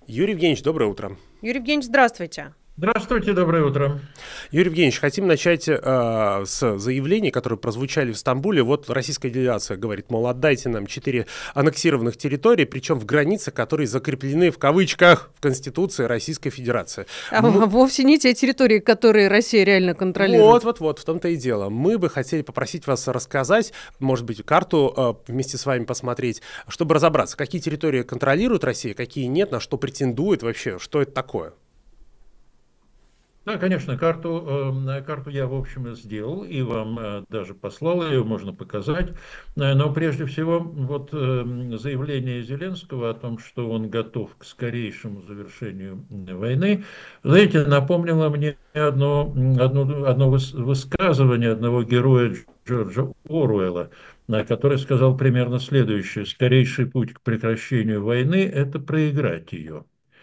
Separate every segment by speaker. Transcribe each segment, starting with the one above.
Speaker 1: Юрий Евгеньевич, доброе утро.
Speaker 2: Юрий Евгеньевич, здравствуйте.
Speaker 3: Здравствуйте, доброе утро.
Speaker 1: Юрий Евгеньевич, хотим начать с заявлений, которые прозвучали в Стамбуле. Вот Российская Федерация говорит, мол, отдайте нам 4 аннексированных территории, причем в границах, которые закреплены в кавычках в Конституции Российской Федерации.
Speaker 2: Вовсе не те территории, которые Россия реально контролирует.
Speaker 1: Вот, в том-то и дело. Мы бы хотели попросить вас рассказать, может быть, карту вместе с вами посмотреть, чтобы разобраться, какие территории контролирует Россия, какие нет, на что претендует вообще, что это такое.
Speaker 3: Да, конечно, карту я, в общем, сделал и вам даже послал, ее можно показать. Но прежде всего, вот заявление Зеленского о том, что он готов к скорейшему завершению войны, знаете, напомнило мне одно высказывание одного героя Джорджа Оруэлла, который сказал примерно следующее: скорейший путь к прекращению войны – это проиграть ее.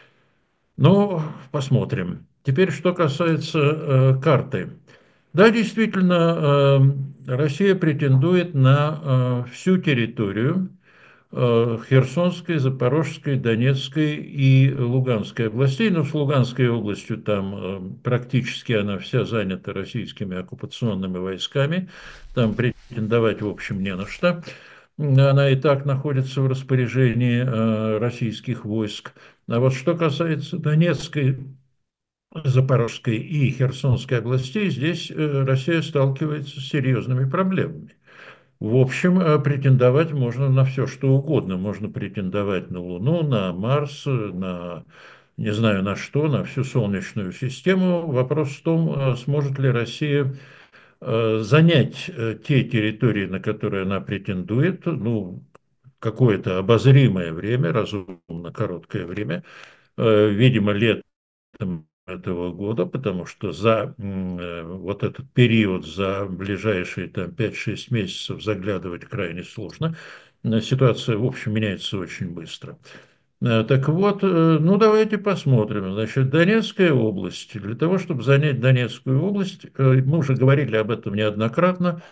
Speaker 3: Ну, посмотрим. Теперь, что касается карты. Да, действительно, Россия претендует на всю территорию Херсонской, Запорожской, Донецкой и Луганской областей. Но с Луганской областью там практически она вся занята российскими оккупационными войсками. Там претендовать, в общем, не на что. Она и так находится в распоряжении российских войск. А вот что касается Донецкой, Запорожской и Херсонской областей, здесь Россия сталкивается с серьезными проблемами. В общем, претендовать можно на все, что угодно. Можно претендовать на Луну, на Марс, на не знаю на что, на всю Солнечную систему. Вопрос в том, сможет ли Россия занять те территории, на которые она претендует, ну, какое-то обозримое время, разумно короткое время, видимо, летом этого года, потому что за вот этот период, за ближайшие там 5-6 месяцев заглядывать крайне сложно. Ситуация, в общем, меняется очень быстро. Так вот, ну давайте посмотрим. Значит, Донецкая область. Для того, чтобы занять Донецкую область, мы уже говорили об этом неоднократно,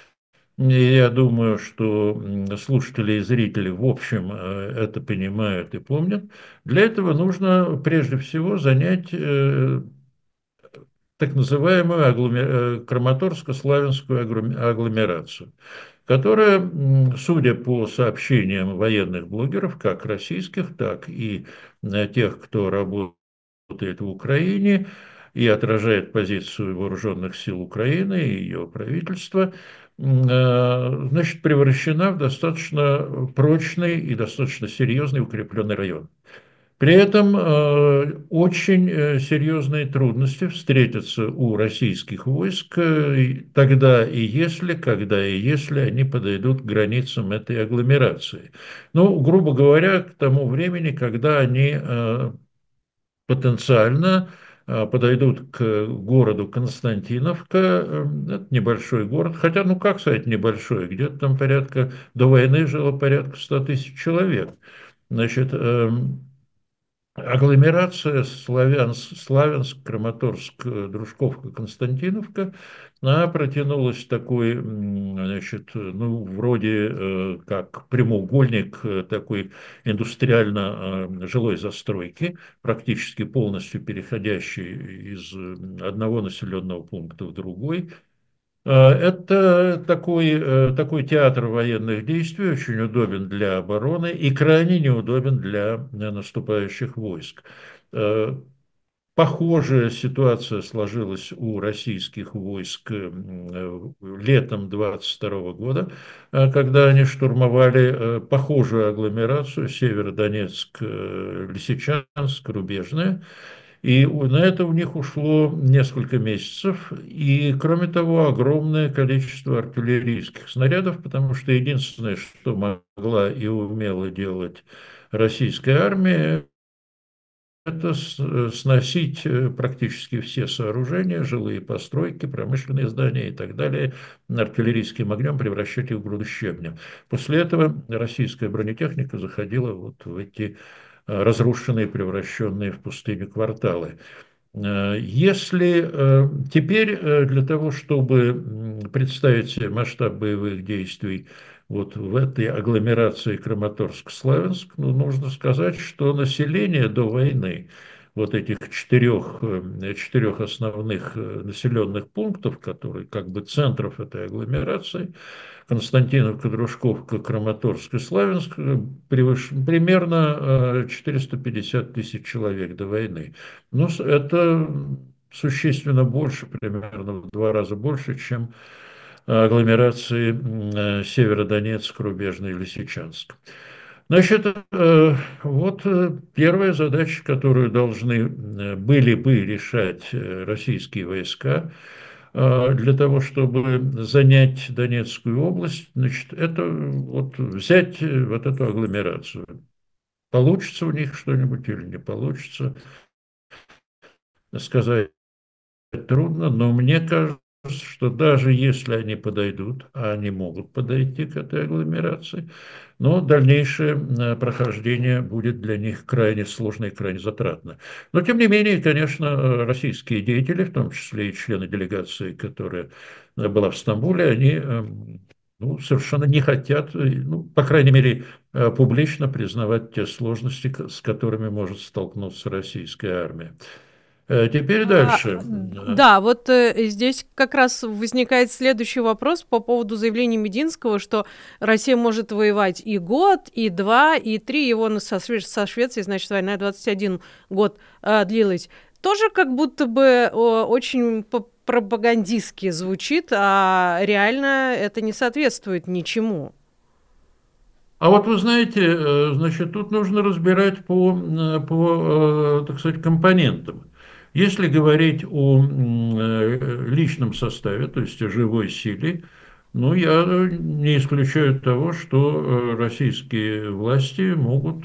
Speaker 3: я думаю, что слушатели и зрители в общем это понимают и помнят. Для этого нужно прежде всего занять так называемую Краматорско-Славянскую агломерацию, которая, судя по сообщениям военных блогеров, как российских, так и тех, кто работает в Украине и отражает позицию вооруженных сил Украины и ее правительства, значит, превращена в достаточно прочный и достаточно серьезный укрепленный район. При этом очень серьезные трудности встретятся у российских войск тогда и если, когда и если они подойдут к границам этой агломерации. Ну, грубо говоря, к тому времени, когда они потенциально подойдут к городу Константиновка, это небольшой город, хотя, ну как сказать небольшой, где-то там порядка, до войны жило порядка 100 тысяч человек. Значит, агломерация Славянск, Краматорск, Дружковка, Константиновка, она протянулась такой, значит, ну, вроде как прямоугольник такой индустриально-жилой застройки, практически полностью переходящей из одного населенного пункта в другой. Это такой театр военных действий, очень удобен для обороны и крайне неудобен для наступающих войск. Э, Похожая ситуация сложилась у российских войск летом 22 года, когда они штурмовали похожую агломерацию Северодонецк, Лисичанск, Рубежная. И на это у них ушло несколько месяцев. И, кроме того, огромное количество артиллерийских снарядов, потому что единственное, что могла и умела делать российская армия, это сносить практически все сооружения, жилые постройки, промышленные здания и так далее, артиллерийским огнем превращать их в груду щебня. После этого российская бронетехника заходила вот в эти разрушенные, превращенные в пустыню кварталы. Если теперь для того, чтобы представить себе масштаб боевых действий вот в этой агломерации Краматорск-Славянск, ну, нужно сказать, что население до войны вот этих четырех основных населенных пунктов, которые как бы центров этой агломерации, Константиновка, Дружковка, Краматорск и Славянск, примерно 450 тысяч человек до войны. Ну, это существенно больше, примерно в 2 раза больше, чем агломерации Северодонецк, Рубежный, Лисичанск. Значит, первая задача, которую должны были бы решать российские войска для того, чтобы занять Донецкую область, значит, это вот взять вот эту агломерацию. Получится у них что-нибудь или не получится, сказать трудно, но мне кажется, что даже если они подойдут, а они могут подойти к этой агломерации, но дальнейшее прохождение будет для них крайне сложно и крайне затратно. Но, тем не менее, конечно, российские деятели, в том числе и члены делегации, которая была в Стамбуле, они ну, совершенно не хотят, ну, по крайней мере, публично признавать те сложности, с которыми может столкнуться российская армия. Теперь дальше.
Speaker 2: Да, вот здесь как раз возникает следующий вопрос по поводу заявления Мединского, что Россия может воевать и год, и 2, и 3. Его со Швецией, значит, война 21 год длилась. Тоже как будто бы очень пропагандистски звучит, а реально это не соответствует ничему.
Speaker 3: А вот вы знаете, значит, тут нужно разбирать по так сказать, компонентам. Если говорить о личном составе, то есть о живой силе, ну, я не исключаю того, что российские власти могут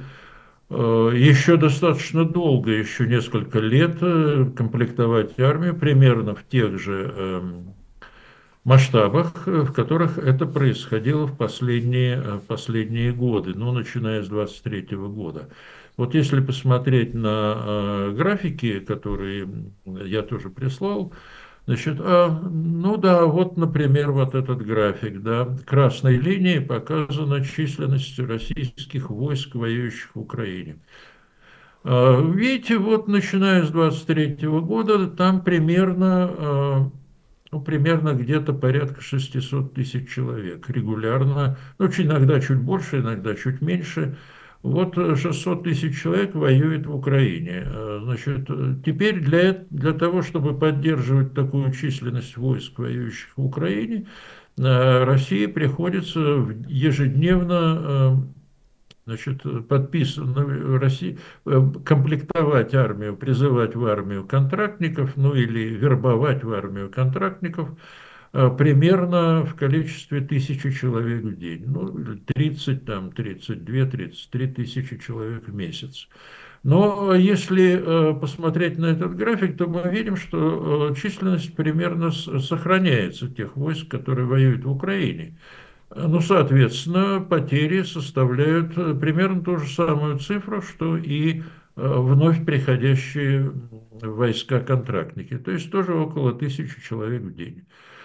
Speaker 3: еще достаточно долго, еще несколько лет комплектовать армию примерно в тех же масштабах, в которых это происходило в последние годы, ну, начиная с 23 года. Вот если посмотреть на графики, которые я тоже прислал, значит, ну да, вот, например, вот этот график, да, красной линией показана численность российских войск, воюющих в Украине. Видите, вот начиная с 23 года, там примерно ну, примерно где-то порядка 600 тысяч человек регулярно, ну, иногда чуть больше, иногда чуть меньше. Вот 600 тысяч человек воюет в Украине. Значит, теперь для того, чтобы поддерживать такую численность войск, воюющих в Украине, России приходится ежедневно, значит, России, комплектовать армию, призывать в армию контрактников, ну или вербовать в армию контрактников примерно в количестве 1000 человек в день. Ну, 30, там, 32, 33 тысячи человек в месяц. Но если посмотреть на этот график, то мы видим, что численность примерно сохраняется тех войск, которые воюют в Украине. Ну, соответственно, потери составляют примерно ту же самую цифру, что и вновь приходящие войска-контрактники, то есть тоже около 1000 человек в день.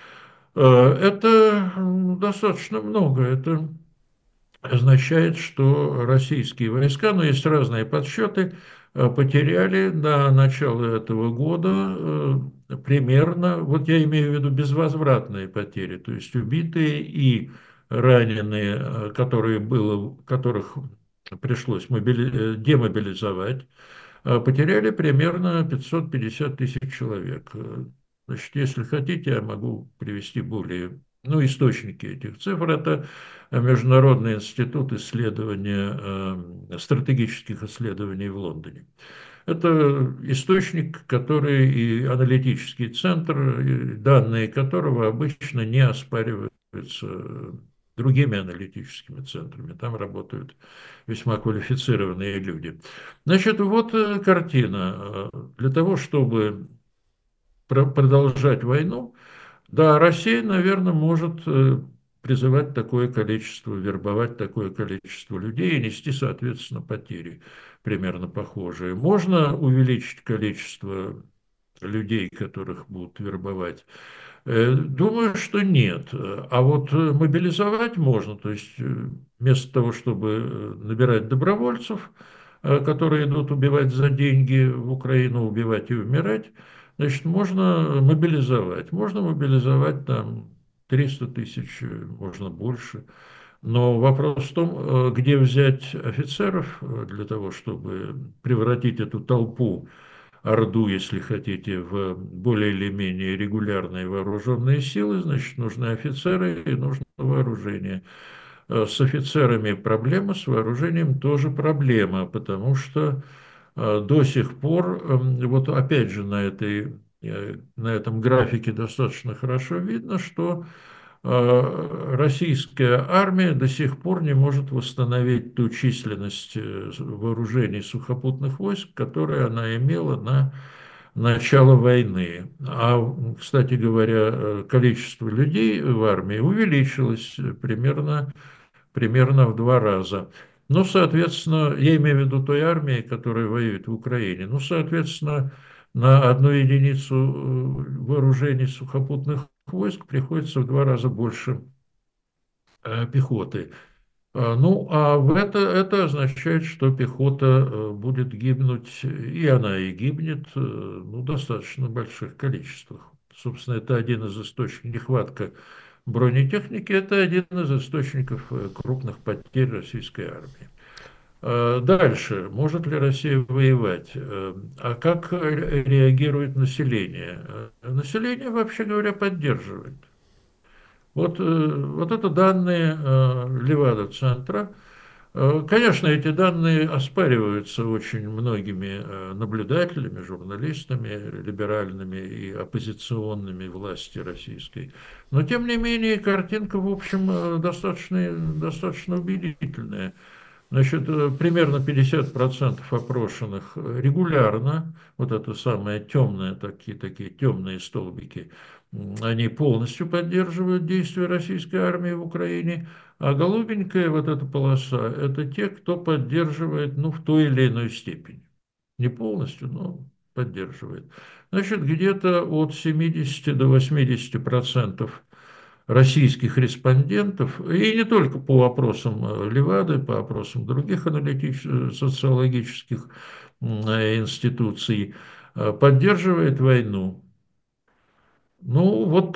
Speaker 3: Это достаточно много, это означает, что российские войска, но есть разные подсчеты, потеряли до начала этого года примерно, вот я имею в виду безвозвратные потери, то есть убитые и раненые, которых пришлось демобилизовать, потеряли примерно 550 тысяч человек. Значит, если хотите, я могу привести более, ну, источники этих цифр. Это Международный институт стратегических исследований в Лондоне. Это источник, который и аналитический центр, данные которого обычно не оспариваются другими аналитическими центрами. Там работают весьма квалифицированные люди. Значит, вот картина. Для того, чтобы продолжать войну, да, Россия, наверное, может призывать такое количество, вербовать такое количество людей и нести, соответственно, потери примерно похожие. Можно увеличить количество людей, которых будут вербовать? Думаю, что нет. А вот мобилизовать можно, то есть вместо того, чтобы набирать добровольцев, которые идут убивать за деньги в Украину, убивать и умирать, значит, можно мобилизовать. Можно мобилизовать там 300 тысяч, можно больше. Но вопрос в том, где взять офицеров для того, чтобы превратить эту толпу, орду, если хотите, в более или менее регулярные вооруженные силы, значит, нужны офицеры и нужно вооружение. С офицерами проблема, с вооружением тоже проблема, потому что до сих пор, вот опять же на этом графике достаточно хорошо видно, что российская армия до сих пор не может восстановить ту численность вооружений сухопутных войск, которые она имела на начало войны. А, кстати говоря, количество людей в армии увеличилось примерно в 2 раза. Ну, соответственно, я имею в виду той армии, которая воюет в Украине. Ну, соответственно, на одну единицу вооружений сухопутных войск приходится в 2 раза больше пехоты. Ну, а это означает, что пехота будет гибнуть, и она и гибнет, ну, в достаточно больших количествах. Собственно, это один из источников, нехватка бронетехники, это один из источников крупных потерь российской армии. Дальше. Может ли Россия воевать? А как реагирует население? Население, вообще говоря, поддерживает. Вот это данные Левада-центра. Конечно, эти данные оспариваются очень многими наблюдателями, журналистами, либеральными и оппозиционными власти российской. Но, тем не менее, картинка, в общем, достаточно убедительная. Значит, примерно 50% опрошенных регулярно, вот это самое темное, такие темные столбики, они полностью поддерживают действия российской армии в Украине, а голубенькая вот эта полоса – это те, кто поддерживает, ну, в той или иной степени. Не полностью, но поддерживает. Значит, где-то от 70 до 80% российских респондентов, и не только по вопросам Левады, по вопросам других социологических институций, поддерживает войну. Ну, вот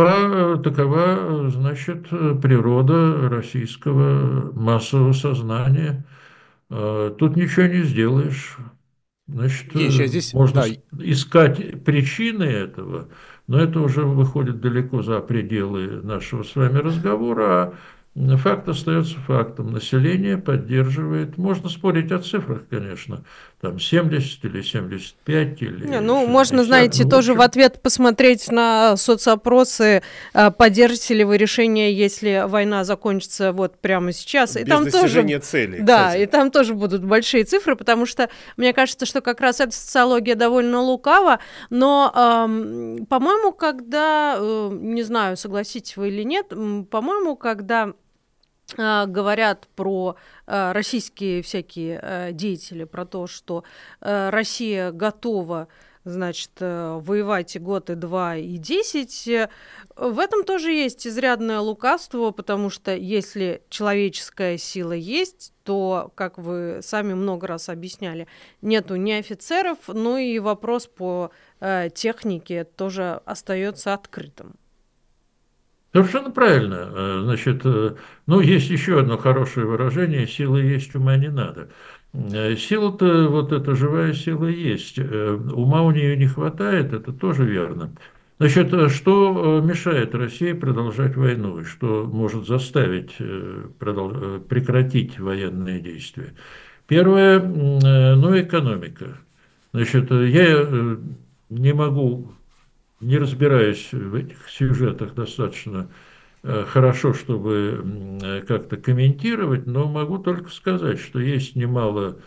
Speaker 3: такова, значит, природа российского массового сознания. Тут ничего не сделаешь. Значит,
Speaker 1: Я здесь,
Speaker 3: можно
Speaker 1: да,
Speaker 3: искать причины этого, но это уже выходит далеко за пределы нашего с вами разговора, а факт остается фактом. Население поддерживает, можно спорить о цифрах, конечно, там 70 или 75 или
Speaker 2: ну,
Speaker 3: 60,
Speaker 2: можно, знаете,
Speaker 3: ну,
Speaker 2: тоже в ответ посмотреть на соцопросы, поддержите ли вы решение, если война закончится вот прямо сейчас. И
Speaker 1: без
Speaker 2: там
Speaker 1: достижения
Speaker 2: тоже,
Speaker 1: цели.
Speaker 2: да,
Speaker 1: Кстати.
Speaker 2: и там тоже будут большие цифры, потому что мне кажется, что как раз эта социология довольно лукава, но, по-моему, когда, не знаю, согласитесь вы или нет, по-моему, когда говорят про российские всякие деятели, про то, что Россия готова, значит, воевать и год, и 2, и 10, в этом тоже есть изрядное лукавство, потому что если человеческая сила есть, то, как вы сами много раз объясняли, нету ни офицеров, ну и вопрос по технике тоже остается открытым.
Speaker 3: Совершенно правильно. Значит, ну, есть еще одно хорошее выражение: сила есть, ума не надо. Сила-то, вот эта живая сила есть. Ума у нее не хватает, это тоже верно. Значит, что мешает России продолжать войну, и что может заставить прекратить военные действия? Первое, ну, экономика. Значит, я не могу, не разбираюсь в этих сюжетах достаточно хорошо, чтобы как-то комментировать, но могу только сказать, что есть немало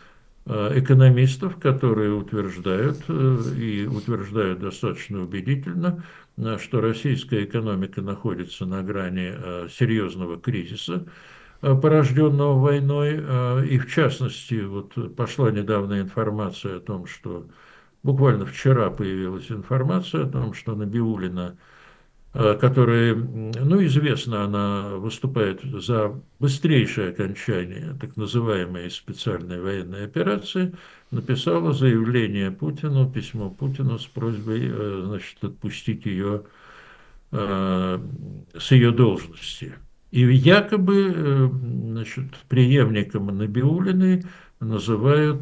Speaker 3: экономистов, которые утверждают, и утверждают достаточно убедительно, что российская экономика находится на грани серьезного кризиса, порожденного войной. И в частности, вот пошла недавно информация о том, что буквально вчера появилась информация о том, что Набиуллина, которая, ну, известно, она выступает за быстрейшее окончание так называемой специальной военной операции, написала заявление Путину, письмо Путину с просьбой, значит, отпустить ее с ее должности. И якобы, значит, преемником Набиуллиной называют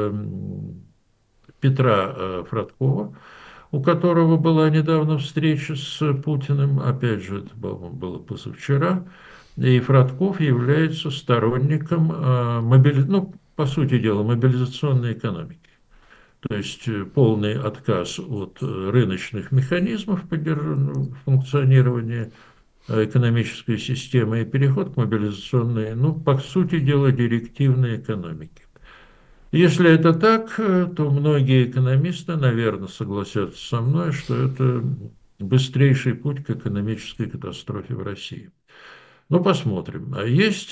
Speaker 3: Петра Фродкова, у которого была недавно встреча с Путиным, опять же, это было позавчера, и Фродков является сторонником, ну, по сути дела, мобилизационной экономики. То есть полный отказ от рыночных механизмов функционирования экономической системы и переход к мобилизационной, ну, по сути дела, директивной экономике. Если это так, то многие экономисты, наверное, согласятся со мной, что это быстрейший путь к экономической катастрофе в России. Ну, посмотрим. А есть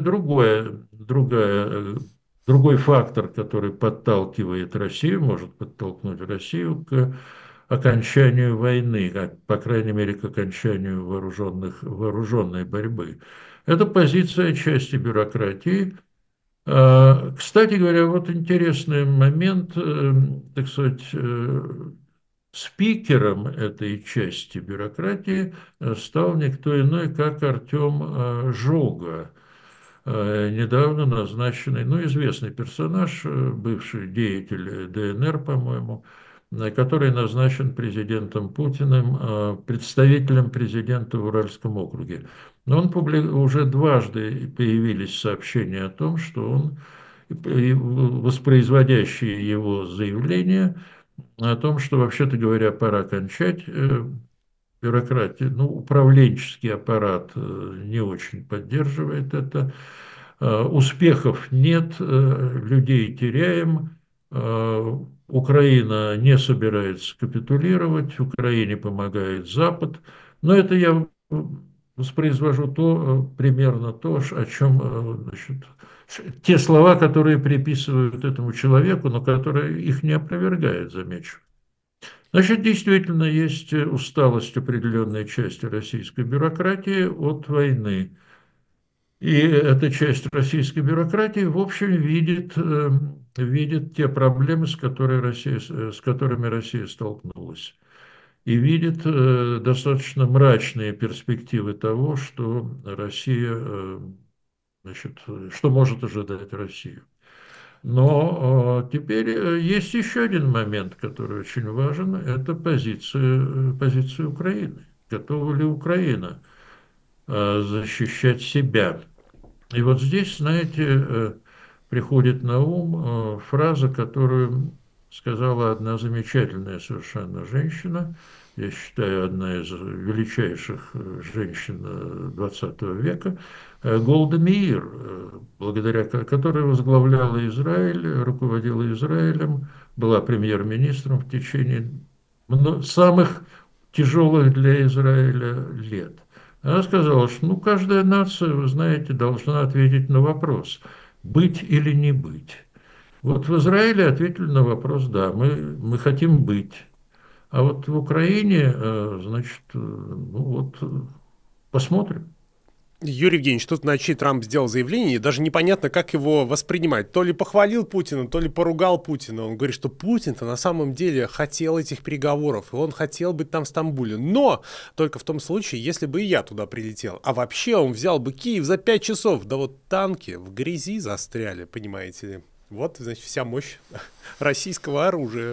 Speaker 3: другой фактор, который подталкивает Россию, может подтолкнуть Россию к окончанию войны, по крайней мере, к окончанию вооруженной борьбы. Это позиция части бюрократии. Кстати говоря, вот интересный момент, так сказать, спикером этой части бюрократии стал никто иной, как Артем Жога, недавно назначенный, ну, известный персонаж, бывший деятель ДНР, по-моему, который назначен президентом Путиным, представителем президента в Уральском округе. Но уже дважды появились сообщения о том, что он, воспроизводящие его заявления о том, что, вообще-то говоря, пора кончать бюрократию, ну, управленческий аппарат не очень поддерживает это, успехов нет, людей теряем, Украина не собирается капитулировать, Украине помогает Запад, но это я воспроизвожу примерно то, о чем, значит, те слова, которые приписывают этому человеку, но которые их не опровергают, замечу. Значит, действительно есть усталость определенной части российской бюрократии от войны. И эта часть российской бюрократии, в общем, видит те проблемы, с которыми Россия столкнулась. И видит достаточно мрачные перспективы того, что значит, что может ожидать Россию. Но теперь есть еще один момент, который очень важен, это позиция Украины. Готова ли Украина защищать себя? И вот здесь, знаете, приходит на ум фраза, которую сказала одна замечательная совершенно женщина, я считаю, одна из величайших женщин XX века, Голда Меир, благодаря которой возглавляла Израиль, руководила Израилем, была премьер-министром в течение самых тяжелых для Израиля лет. Она сказала, что ну, каждая нация, вы знаете, должна ответить на вопрос, быть или не быть. Вот в Израиле ответили на вопрос, да, мы хотим быть. А вот в Украине, значит, ну вот, посмотрим.
Speaker 1: Юрий Евгеньевич, тут, значит, Трамп сделал заявление, и даже непонятно, как его воспринимать. То ли похвалил Путина, то ли поругал Путина. Он говорит, что Путин-то на самом деле хотел этих переговоров, и он хотел быть там в Стамбуле. Но только в том случае, если бы и я туда прилетел. А вообще он взял бы Киев за 5 часов. Да вот танки в грязи застряли, понимаете ли. Вот, значит, вся мощь российского оружия.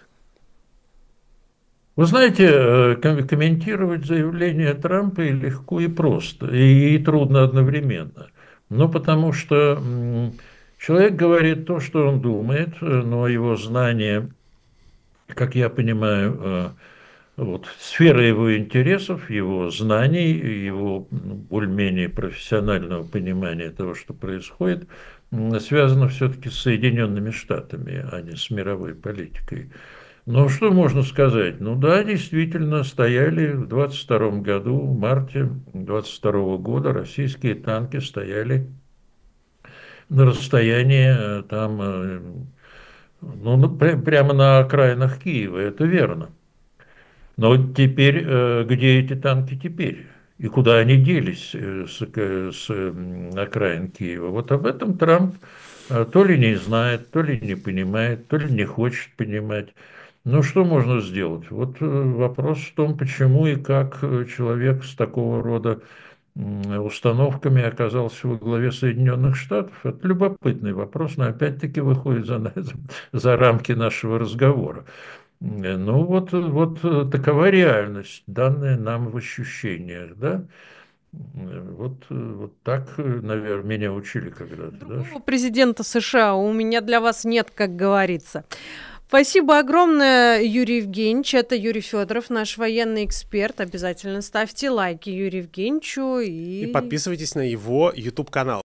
Speaker 3: Вы знаете, комментировать заявление Трампа и легко, и просто, и трудно одновременно. Ну, потому что человек говорит то, что он думает, но его знания, как я понимаю, вот, сфера его интересов, его знаний, его более-менее профессионального понимания того, что происходит, связано все-таки с Соединенными Штатами, а не с мировой политикой. Ну, что можно сказать? Ну да, действительно, стояли в 22 году, в марте 22 года российские танки стояли на расстоянии прямо на окраинах Киева, это верно. Но теперь, где эти танки теперь? И куда они делись с окраин Киева? Вот об этом Трамп то ли не знает, то ли не понимает, то ли не хочет понимать. Ну, что можно сделать? Вот вопрос в том, почему и как человек с такого рода установками оказался во главе Соединенных Штатов. Это любопытный вопрос, но опять-таки выходит за рамки нашего разговора. Ну, вот такова реальность, данная нам в ощущениях, да? Вот так, наверное, меня учили когда-то.
Speaker 2: Другого президента США у меня для вас нет, как говорится. Спасибо огромное, Юрий Евгеньевич. Это Юрий Федоров, наш военный эксперт. Обязательно ставьте лайки Юрию Евгеньевичу. И
Speaker 1: подписывайтесь на его YouTube-канал.